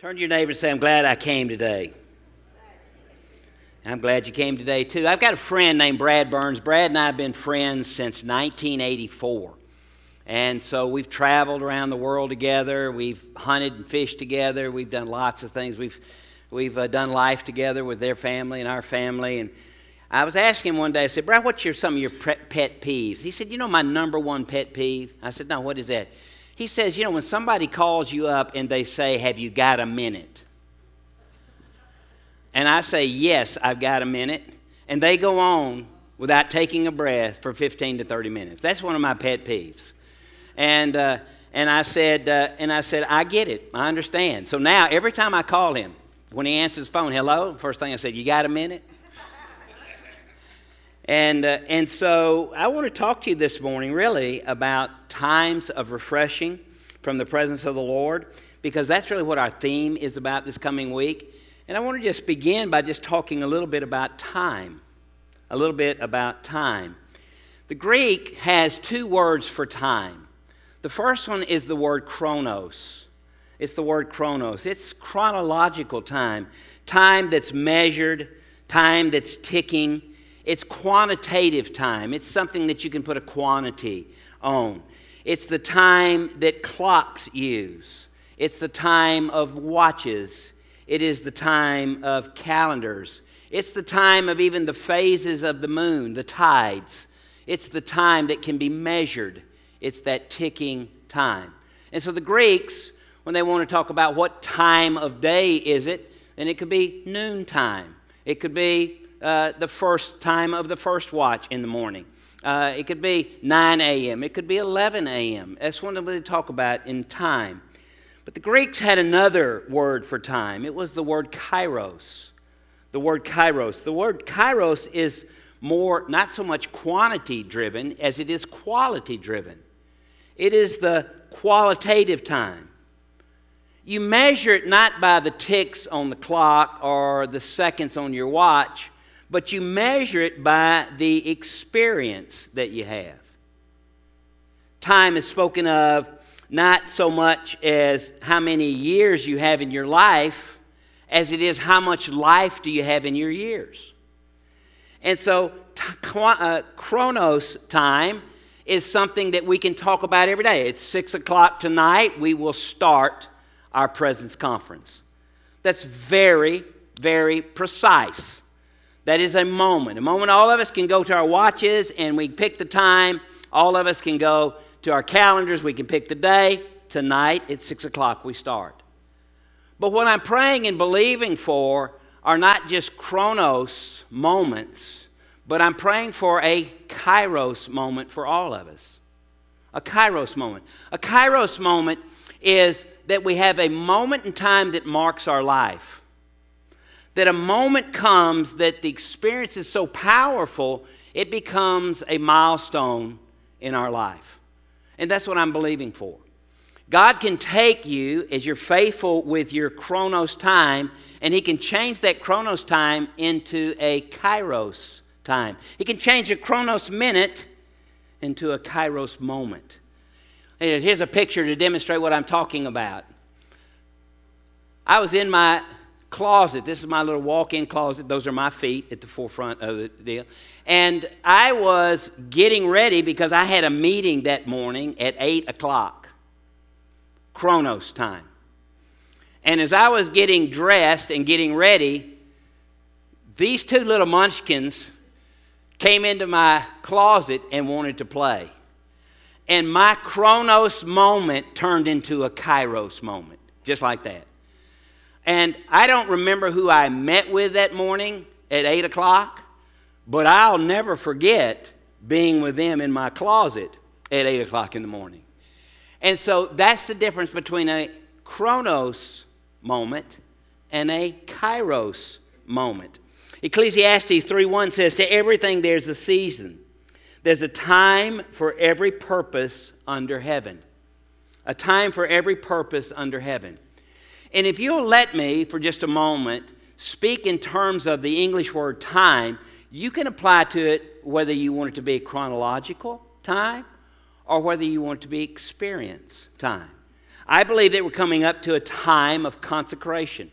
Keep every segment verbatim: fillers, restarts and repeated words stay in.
Turn to your neighbor and say, I'm glad I came today. I'm glad you came today, too. I've got a friend named Brad Burns. Brad and I have been friends since nineteen eighty-four. And so we've traveled around the world together. We've hunted and fished together. We've done lots of things. We've we've uh, done life together with their family and our family. And I was asking him one day, I said, Brad, what's your, some of your pet peeves? He said, you know my number one pet peeve? I said, no, what is that? He says, you know, when somebody calls you up and they say, have you got a minute? And I say, yes, I've got a minute. And they go on without taking a breath for fifteen to thirty minutes. That's one of my pet peeves. And uh, and I said, uh, and I said, I get it. I understand. So now every time I call him, when he answers the phone, hello, first thing I said, you got a minute? And uh, and so I want to talk to you this morning really about times of refreshing from the presence of the Lord, because that's really what our theme is about this coming week. And I want to just begin by just talking a little bit about time, a little bit about time. The Greek has two words for time. The first one is the word chronos. It's the word chronos. It's chronological time, time that's measured, time that's ticking. It's quantitative time. It's something that you can put a quantity on. It's the time that clocks use. It's the time of watches. It is the time of calendars. It's the time of even the phases of the moon, the tides. It's the time that can be measured. It's that ticking time. And so the Greeks, when they want to talk about what time of day is it, then it could be noontime. It could be Uh, the first time of the first watch in the morning. Uh, it could be nine a.m. It could be eleven a.m. That's what they talk about in time. But the Greeks had another word for time. It was the word kairos. The word kairos. The word kairos is more, not so much quantity driven as it is quality driven. It is the qualitative time. You measure it not by the ticks on the clock or the seconds on your watch, but you measure it by the experience that you have. Time is spoken of not so much as how many years you have in your life as it is how much life do you have in your years. And so t- uh, chronos time is something that we can talk about every day. It's six o'clock tonight. We will start our Presence Conference. That's very, very precise. That is a moment. A moment all of us can go to our watches and we pick the time. All of us can go to our calendars. We can pick the day. Tonight at six o'clock we start. But what I'm praying and believing for are not just chronos moments, but I'm praying for a kairos moment for all of us. A kairos moment. A kairos moment is that we have a moment in time that marks our life. That a moment comes that the experience is so powerful, it becomes a milestone in our life. And that's what I'm believing for. God can take you as you're faithful with your chronos time, and He can change that chronos time into a kairos time. He can change a chronos minute into a kairos moment. Here's a picture to demonstrate what I'm talking about. I was in my closet. This is my little walk-in closet. Those are my feet at the forefront of the deal. And I was getting ready because I had a meeting that morning at eight o'clock. Chronos time. And as I was getting dressed and getting ready, these two little munchkins came into my closet and wanted to play. And my chronos moment turned into a kairos moment. Just like that. And I don't remember who I met with that morning at eight o'clock, but I'll never forget being with them in my closet at eight o'clock in the morning. And so that's the difference between a chronos moment and a kairos moment. Ecclesiastes three one says, to everything there's a season. There's a time for every purpose under heaven. A time for every purpose under heaven. And if you'll let me, for just a moment, speak in terms of the English word time, you can apply to it whether you want it to be chronological time or whether you want it to be experience time. I believe that we're coming up to a time of consecration.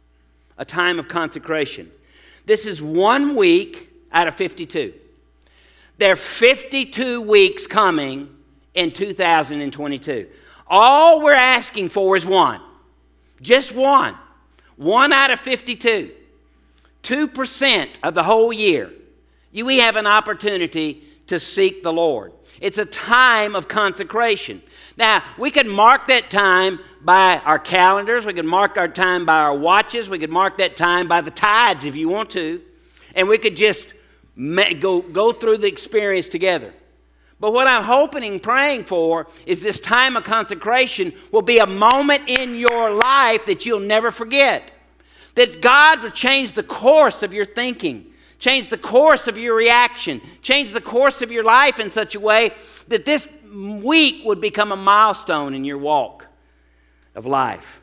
A time of consecration. This is one week out of fifty-two. There are fifty-two weeks coming in two thousand twenty-two. All we're asking for is one. Just one. One out of fifty-two. two percent of the whole year. You, we have an opportunity to seek the Lord. It's a time of consecration. Now, we can mark that time by our calendars. We can mark our time by our watches. We could mark that time by the tides if you want to. And we could just go, go through the experience together. But what I'm hoping and praying for is this time of consecration will be a moment in your life that you'll never forget. That God will change the course of your thinking, change the course of your reaction, change the course of your life in such a way that this week would become a milestone in your walk of life.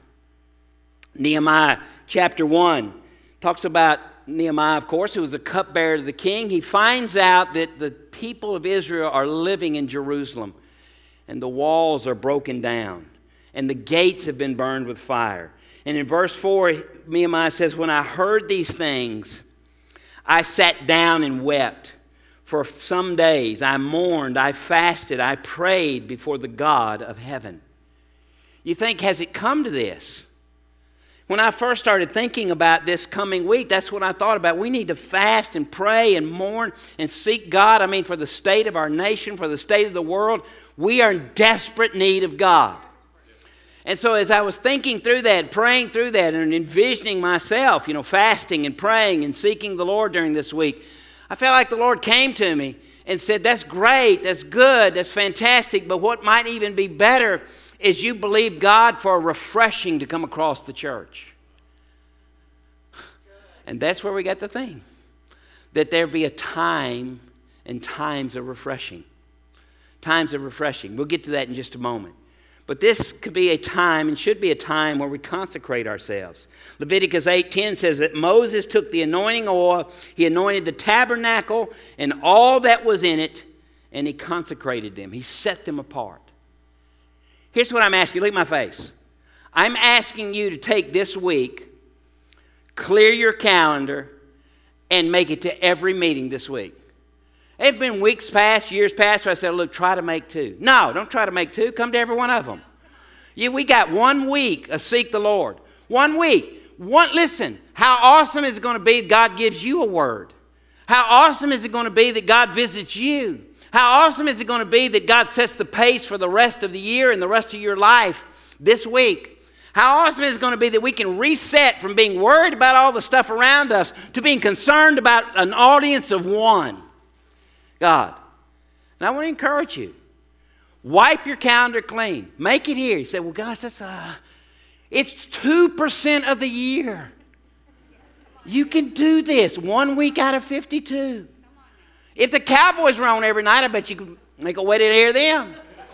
Nehemiah chapter one talks about Nehemiah, of course, who was a cupbearer to the king. He finds out that the people of Israel are living in Jerusalem, and the walls are broken down, and the gates have been burned with fire. And in verse four, Nehemiah says, when I heard these things, I sat down and wept. For some days I mourned, I fasted, I prayed before the God of heaven. You think, has it come to this? When I first started thinking about this coming week, that's what I thought about. We need to fast and pray and mourn and seek God. I mean, for the state of our nation, for the state of the world. We are in desperate need of God. And so as I was thinking through that, praying through that, and envisioning myself, you know, fasting and praying and seeking the Lord during this week, I felt like the Lord came to me and said, that's great, that's good, that's fantastic, but what might even be better is you believe God for a refreshing to come across the church. And that's where we got the thing. That there be a time and times of refreshing. Times of refreshing. We'll get to that in just a moment. But this could be a time and should be a time where we consecrate ourselves. Leviticus eight ten says that Moses took the anointing oil, he anointed the tabernacle and all that was in it, and he consecrated them. He set them apart. Here's what I'm asking you. Look at my face. I'm asking you to take this week, clear your calendar, and make it to every meeting this week. There have been weeks past, years past, where I said, look, try to make two. No, don't try to make two. Come to every one of them. You, we got one week of Seek the Lord. One week. One, listen, how awesome is it going to be that God gives you a word? How awesome is it going to be that God visits you? How awesome is it going to be that God sets the pace for the rest of the year and the rest of your life this week? How awesome is it going to be that we can reset from being worried about all the stuff around us to being concerned about an audience of one? God. And I want to encourage you. Wipe your calendar clean. Make it here. You say, well, gosh, that's uh, it's two percent of the year. You can do this one week out of fifty-two. If the Cowboys were on every night, I bet you could make a way to hear them.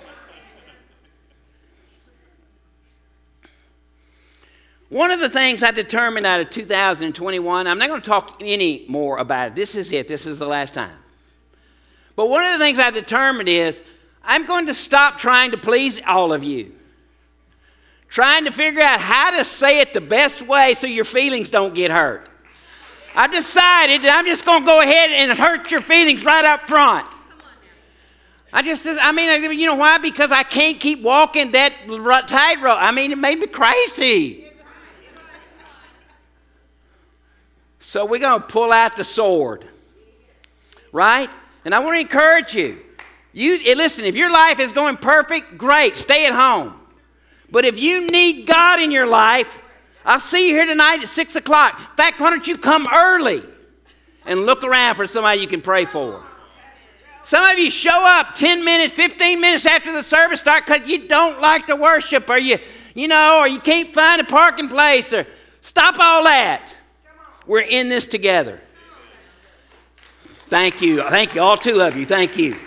One of the things I determined out of two thousand twenty-one, I'm not going to talk any more about it. This is it. This is the last time. But one of the things I determined is I'm going to stop trying to please all of you. Trying to figure out how to say it the best way so your feelings don't get hurt. I've decided that I'm just going to go ahead and hurt your feelings right up front. I just, I mean, you know why? Because I can't keep walking that tightrope. I mean, it made me crazy. So we're going to pull out the sword. Right? And I want to encourage you. You listen, if your life is going perfect, great, stay at home. But if you need God in your life, I'll see you here tonight at six o'clock. In fact, why don't you come early and look around for somebody you can pray for? Some of you show up ten minutes, fifteen minutes after the service starts because you don't like to worship, or you, you know, or you can't find a parking place, or stop all that. We're in this together. Thank you. Thank you. All two of you. Thank you.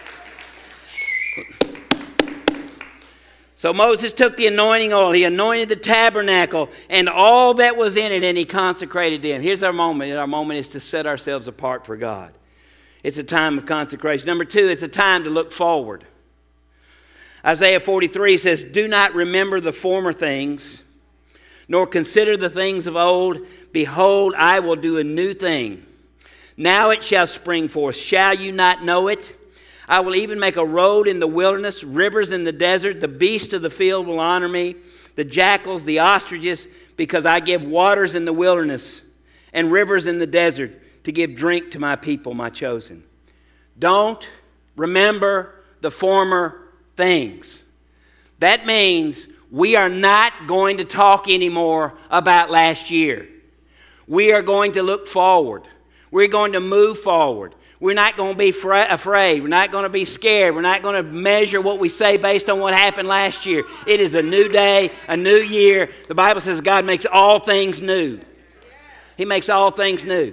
So Moses took the anointing oil. He anointed the tabernacle and all that was in it, and he consecrated them. Here's our moment. Our moment is to set ourselves apart for God. It's a time of consecration. Number two, it's a time to look forward. Isaiah forty-three says, do not remember the former things, nor consider the things of old. Behold, I will do a new thing. Now it shall spring forth. Shall you not know it? I will even make a road in the wilderness, rivers in the desert. The beasts of the field will honor me, the jackals, the ostriches, because I give waters in the wilderness and rivers in the desert to give drink to my people, my chosen. Don't remember the former things. That means we are not going to talk anymore about last year. We are going to look forward. We're going to move forward. We're not going to be fra- afraid. We're not going to be scared. We're not going to measure what we say based on what happened last year. It is a new day, a new year. The Bible says God makes all things new. He makes all things new.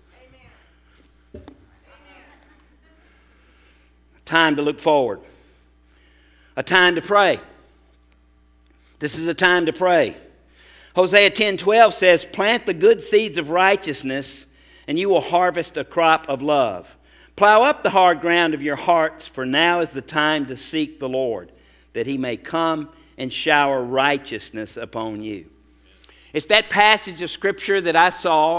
Time to look forward. A time to pray. This is a time to pray. Hosea ten twelve says, plant the good seeds of righteousness, and you will harvest a crop of love. Plow up the hard ground of your hearts, for now is the time to seek the Lord, that he may come and shower righteousness upon you. It's that passage of Scripture that I saw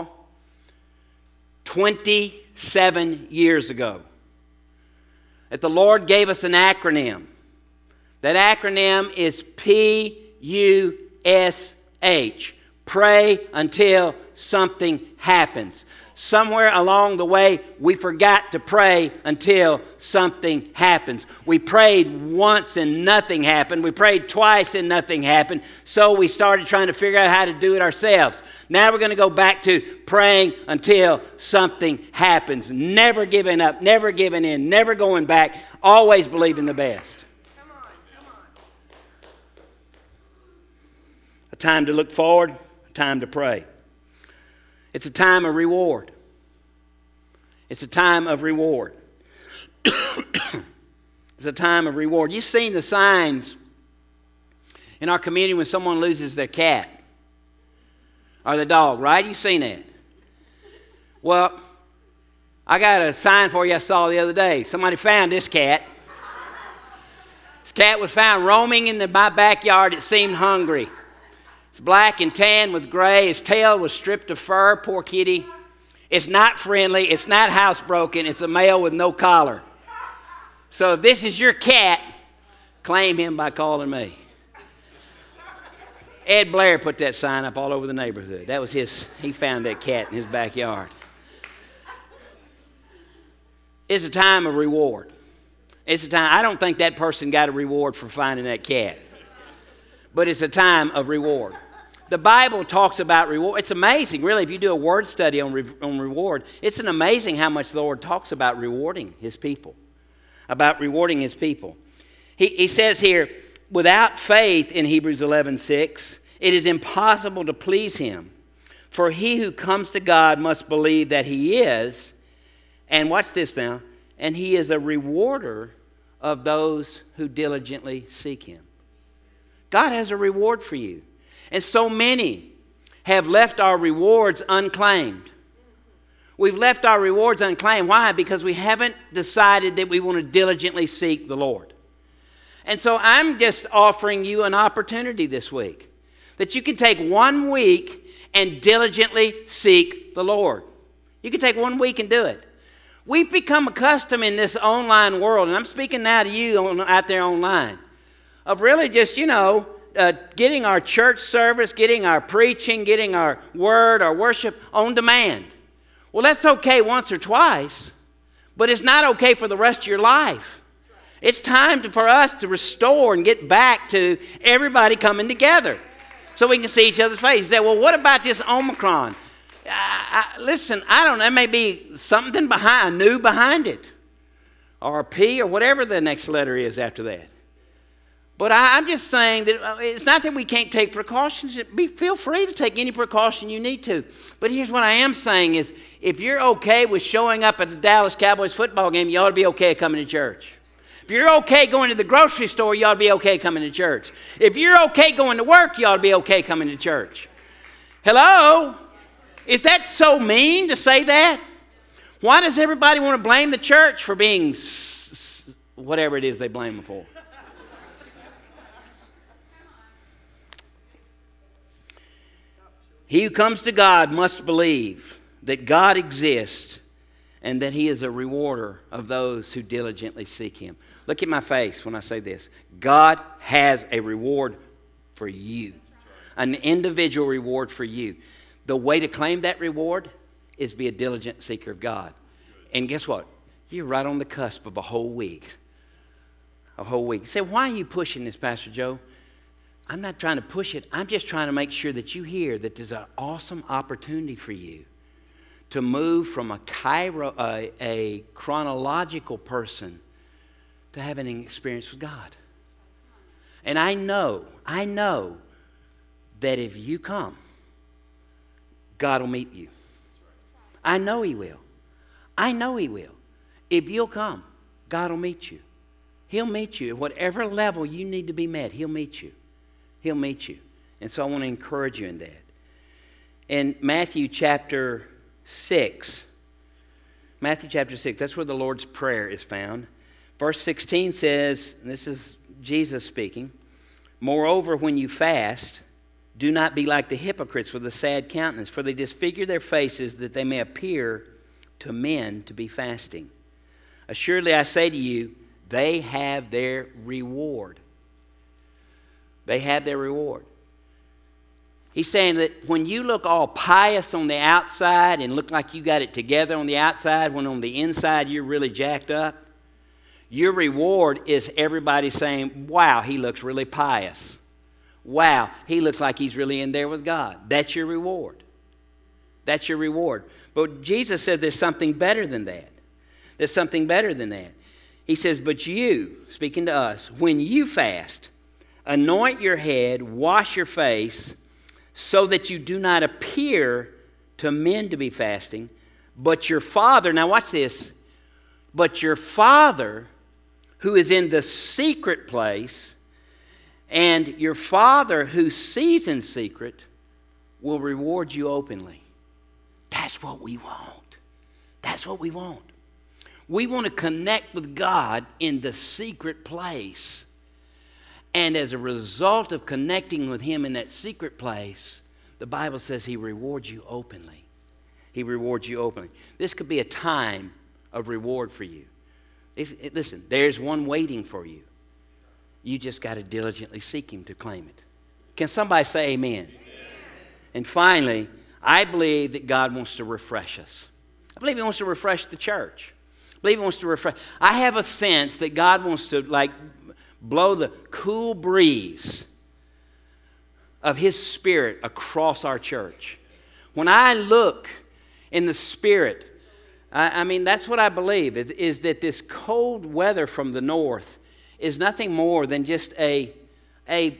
twenty-seven years ago. That the Lord gave us an acronym. That acronym is P U S H. Pray until something happens. Somewhere along the way, we forgot to pray until something happens. We prayed once and nothing happened. We prayed twice and nothing happened. So we started trying to figure out how to do it ourselves. Now we're going to go back to praying until something happens. Never giving up, never giving in, never going back. Always believing the best. Come on, come on. A time to look forward, a time to pray. It's a time of reward. It's a time of reward. It's a time of reward. You've seen the signs in our community when someone loses their cat or their dog, right? You've seen that. Well, I got a sign for you I saw the other day. Somebody found this cat. This cat was found roaming in the, my backyard. It seemed hungry. It's black and tan with gray. His tail was stripped of fur. Poor kitty. It's not friendly. It's not housebroken. It's a male with no collar. So if this is your cat, claim him by calling me. Ed Blair put that sign up all over the neighborhood. That was his, he found that cat in his backyard. It's a time of reward. It's a time, I don't think that person got a reward for finding that cat. But it's a time of reward. The Bible talks about reward. It's amazing, really, if you do a word study on, re- on reward, it's an amazing how much the Lord talks about rewarding his people. About rewarding his people. He, he says here, without faith in Hebrews eleven six, it is impossible to please him. For he who comes to God must believe that he is, and watch this now, and he is a rewarder of those who diligently seek him. God has a reward for you. And so many have left our rewards unclaimed. We've left our rewards unclaimed. Why? Because we haven't decided that we want to diligently seek the Lord. And so I'm just offering you an opportunity this week that you can take one week and diligently seek the Lord. You can take one week and do it. We've become accustomed in this online world, and I'm speaking now to you on, out there online, of really just, you know, uh, getting our church service, getting our preaching, getting our word, our worship on demand. Well, that's okay once or twice, but it's not okay for the rest of your life. It's time to, for us to restore and get back to everybody coming together so we can see each other's faces. You say, well, what about this Omicron? I, I, listen, I don't know. There may be something behind, new behind it, or a P or whatever the next letter is after that. But I, I'm just saying that it's not that we can't take precautions. Be, feel free to take any precaution you need to. But here's what I am saying is, if you're okay with showing up at the Dallas Cowboys football game, you ought to be okay coming to church. If you're okay going to the grocery store, you ought to be okay coming to church. If you're okay going to work, you ought to be okay coming to church. Hello? Is that so mean to say that? Why does everybody want to blame the church for being s- s- whatever it is they blame them for? He who comes to God must believe that God exists and that He is a rewarder of those who diligently seek Him. Look at my face when I say this. God has a reward for you, an individual reward for you. The way to claim that reward is be a diligent seeker of God. And guess what? You're right on the cusp of a whole week. A whole week. You say, why are you pushing this, Pastor Joe? I'm not trying to push it. I'm just trying to make sure that you hear that there's an awesome opportunity for you to move from a, chiro, a, a chronological person to having an experience with God. And I know, I know that if you come, God will meet you. I know He will. I know He will. If you'll come, God will meet you. He'll meet you at whatever level you need to be met. He'll meet you. He'll meet you. And so I want to encourage you in that. In Matthew chapter six, Matthew chapter six, that's where the Lord's Prayer is found. Verse sixteen says, and this is Jesus speaking, moreover, when you fast, do not be like the hypocrites with a sad countenance, for they disfigure their faces that they may appear to men to be fasting. Assuredly, I say to you, they have their reward. They have their reward. He's saying that when you look all pious on the outside and look like you got it together on the outside, when on the inside you're really jacked up, your reward is everybody saying, wow, he looks really pious. Wow, he looks like he's really in there with God. That's your reward. That's your reward. But Jesus said there's something better than that. There's something better than that. He says, but you, speaking to us, when you fast, anoint your head, wash your face, so that you do not appear to men to be fasting, but your Father, now watch this, but your Father who is in the secret place, and your Father who sees in secret will reward you openly. That's what we want. That's what we want. We want to connect with God in the secret place. And as a result of connecting with Him in that secret place, the Bible says He rewards you openly. He rewards you openly. This could be a time of reward for you. It's, it, listen, there's one waiting for you. You just got to diligently seek Him to claim it. Can somebody say amen? Amen? And finally, I believe that God wants to refresh us. I believe He wants to refresh the church. I believe He wants to refresh. I have a sense that God wants to like blow the cool breeze of His Spirit across our church. When I look in the Spirit, I, I mean, that's what I believe, is that this cold weather from the north is nothing more than just a, a,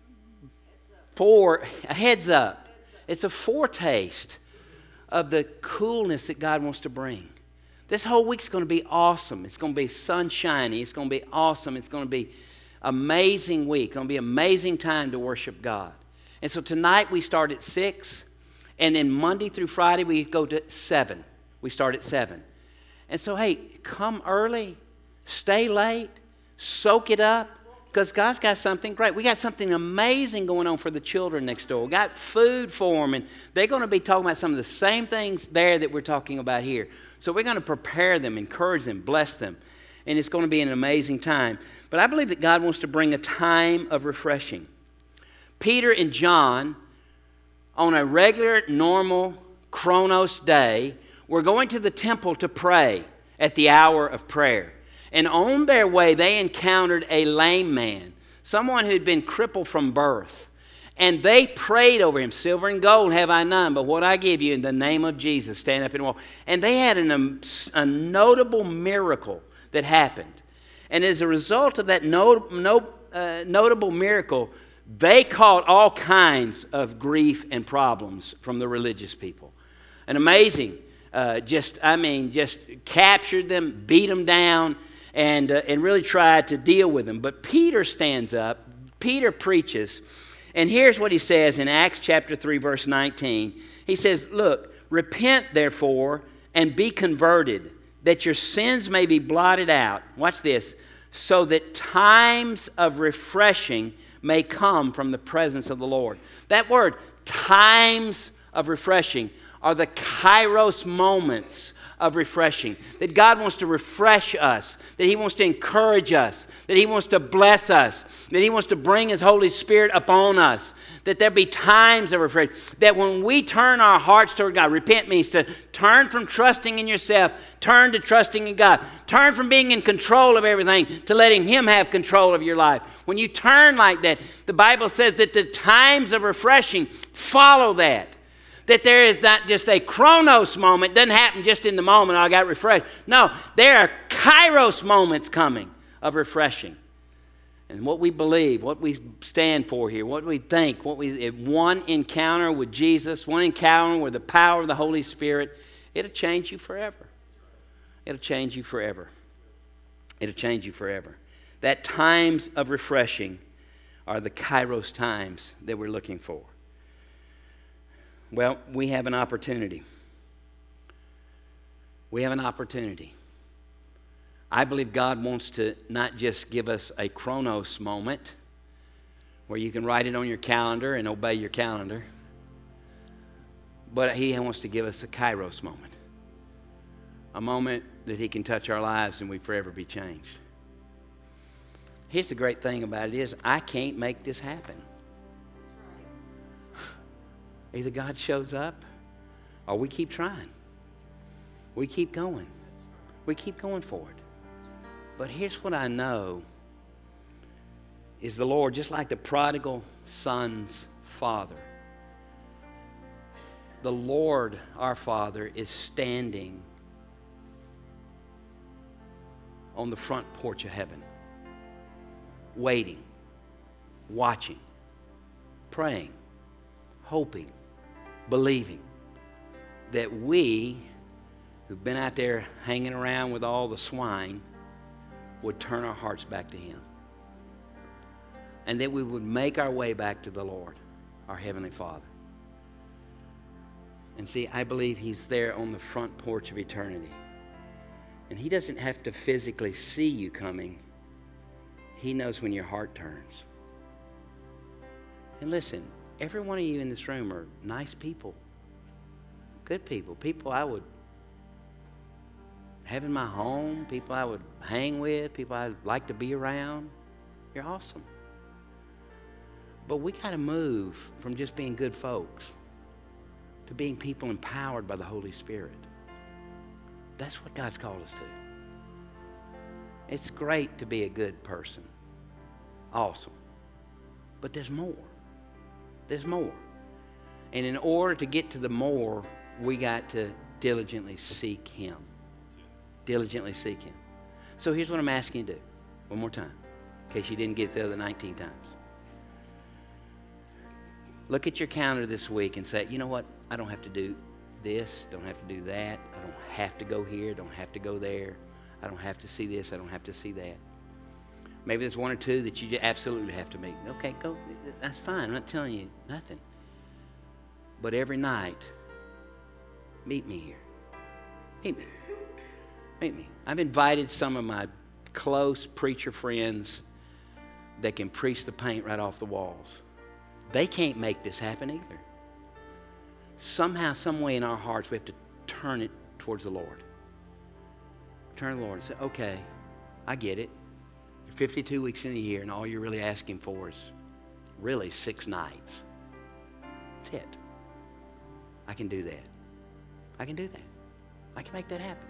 for, a heads up. It's a foretaste of the coolness that God wants to bring. This whole week's going to be awesome. It's going to be sunshiny. It's going to be awesome. It's going to be amazing week. It's going to be an amazing time to worship God. And so tonight we start at six, and then Monday through Friday we go to seven. We start at seven. And so, hey, come early, stay late, soak it up, because God's got something great. We got something amazing going on for the children next door. We got food for them, and they're going to be talking about some of the same things there that we're talking about here. So we're going to prepare them, encourage them, bless them, and it's going to be an amazing time. But I believe that God wants to bring a time of refreshing. Peter and John, on a regular, normal, Chronos day, were going to the temple to pray at the hour of prayer. And on their way, they encountered a lame man, someone who had been crippled from birth. And they prayed over him. Silver and gold have I none, but what I give you in the name of Jesus, stand up and walk. And they had an, um, a notable miracle that happened. And as a result of that not, no, uh, notable miracle, they caught all kinds of grief and problems from the religious people. And amazing, uh, just, I mean, just captured them, beat them down, and, uh, and really tried to deal with them. But Peter stands up, Peter preaches, and here's what he says in Acts chapter three, verse nineteen. He says, look, repent therefore and be converted, that your sins may be blotted out. Watch this. So that times of refreshing may come from the presence of the Lord. That word, times of refreshing are the kairos moments of refreshing. That God wants to refresh us, that He wants to encourage us, that He wants to bless us, that He wants to bring His Holy Spirit upon us, that there be times of refreshing. That when we turn our hearts toward God, repent means to turn from trusting in yourself, turn to trusting in God. Turn from being in control of everything to letting Him have control of your life. When you turn like that, the Bible says that the times of refreshing follow that. That there is not just a chronos moment. It doesn't happen just in the moment, I got refreshed. No, there are kairos moments coming of refreshing. And what we believe, what we stand for here, what we think, what we one encounter with Jesus, one encounter with the power of the Holy Spirit, it'll change you forever. It'll change you forever. It'll change you forever. That times of refreshing are the kairos times that we're looking for. Well, we have an opportunity. We have an opportunity. I believe God wants to not just give us a chronos moment where you can write it on your calendar and obey your calendar, but He wants to give us a kairos moment. A moment that He can touch our lives and we forever be changed. Here's the great thing about it is I can't make this happen. Either God shows up or we keep trying. We keep going. We keep going forward. But here's what I know is the Lord, just like the prodigal son's father, the Lord, our Father, is standing on the front porch of heaven, waiting, watching, praying, hoping, believing that we, who've been out there hanging around with all the swine, would turn our hearts back to Him. And that we would make our way back to the Lord, our Heavenly Father. And see, I believe He's there on the front porch of eternity. And He doesn't have to physically see you coming. He knows when your heart turns. And listen, every one of you in this room are nice people, good people, people I would have in my home, people I would hang with, people I'd like to be around. You're awesome. But we got to move from just being good folks to being people empowered by the Holy Spirit. That's what God's called us to. It's great to be a good person. Awesome. But there's more. There's more. And in order to get to the more, we got to diligently seek Him. Diligently seek Him. So here's what I'm asking you to do. One more time, in case you didn't get it the other nineteen times. Look at your calendar this week and say, you know what? I don't have to do this. Don't have to do that. I don't have to go here. Don't have to go there. I don't have to see this. I don't have to see that. Maybe there's one or two that you absolutely have to meet. Okay, go. That's fine. I'm not telling you nothing. But every night, meet me here. Meet me. Meet me. I've invited some of my close preacher friends that can preach the paint right off the walls. They can't make this happen either. Somehow, some way in our hearts, we have to turn it towards the Lord. Turn to the Lord and say, okay, I get it. You're fifty-two weeks in a year, and all you're really asking for is really six nights. That's it. I can do that. I can do that. I can make that happen.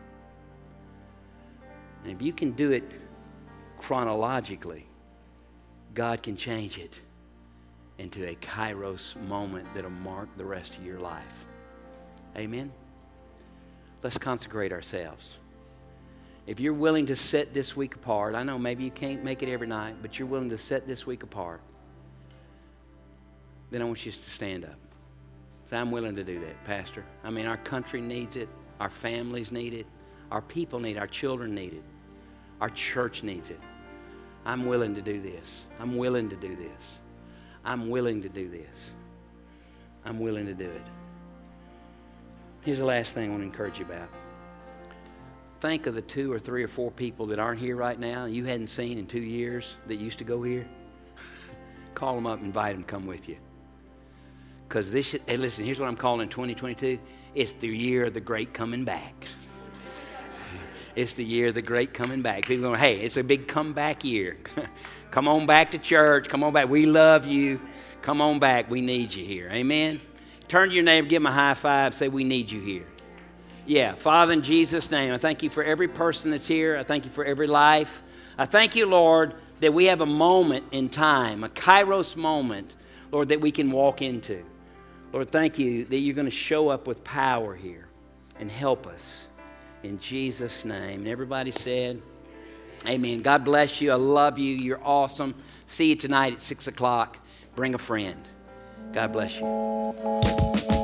And if you can do it chronologically, God can change it into a kairos moment that'll mark the rest of your life. Amen? Let's consecrate ourselves. If you're willing to set this week apart, I know maybe you can't make it every night, but you're willing to set this week apart, then I want you to stand up. Say, I'm willing to do that, Pastor. I mean, our country needs it. Our families need it. Our people need it. Our children need it. Our church needs it. I'm willing to do this. I'm willing to do this. I'm willing to do this. I'm willing to do it. Here's the last thing I want to encourage you about. Think of the two or three or four people that aren't here right now, you hadn't seen in two years that used to go here. Call them up and invite them to come with you. Because this, hey, listen, here's what I'm calling twenty twenty-two. It's the year of the great coming back. It's the year of the great coming back. People are going, hey, it's a big comeback year. Come on back to church. Come on back. We love you. Come on back. We need you here. Amen. Turn to your neighbor, give them a high five, say, we need you here. Yeah, Father, in Jesus' name, I thank you for every person that's here. I thank you for every life. I thank you, Lord, that we have a moment in time, a kairos moment, Lord, that we can walk into. Lord, thank you that you're going to show up with power here and help us. In Jesus' name. And everybody said, amen. God bless you. I love you. You're awesome. See you tonight at six o'clock. Bring a friend. God bless you.